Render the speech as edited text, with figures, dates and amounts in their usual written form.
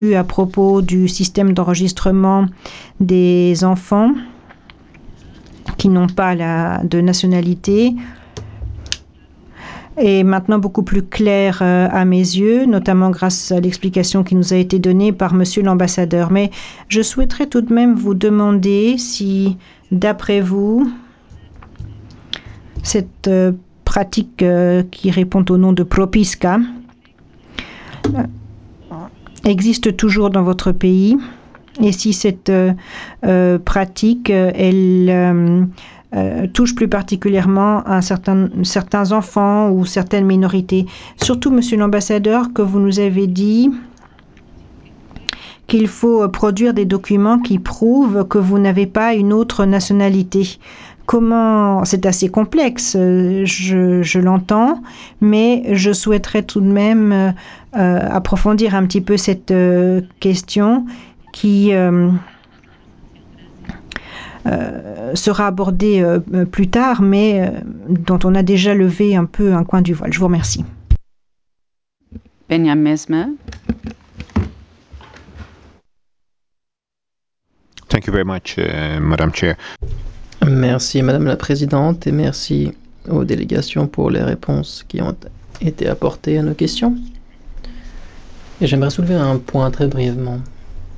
à propos du système d'enregistrement des enfants qui n'ont pas de nationalité est maintenant beaucoup plus clair à mes yeux, notamment grâce à l'explication qui nous a été donnée par Monsieur l'ambassadeur. Mais je souhaiterais tout de même vous demander si, d'après vous, cette pratique qui répond au nom de Propiska existe toujours dans votre pays et si cette pratique, elle touche plus particulièrement à certains enfants ou certaines minorités. Surtout, Monsieur l'ambassadeur, que vous nous avez dit qu'il faut produire des documents qui prouvent que vous n'avez pas une autre nationalité. Comment... C'est assez complexe, je l'entends, mais je souhaiterais tout de même approfondir un petit peu cette question qui sera abordée plus tard, mais dont on a déjà levé un peu un coin du voile. Je vous remercie. Benjamin Mesmer. Thank you very much, Madam Chair. Merci Madame la Présidente et merci aux délégations pour les réponses qui ont été apportées à nos questions. Et j'aimerais soulever un point très brièvement.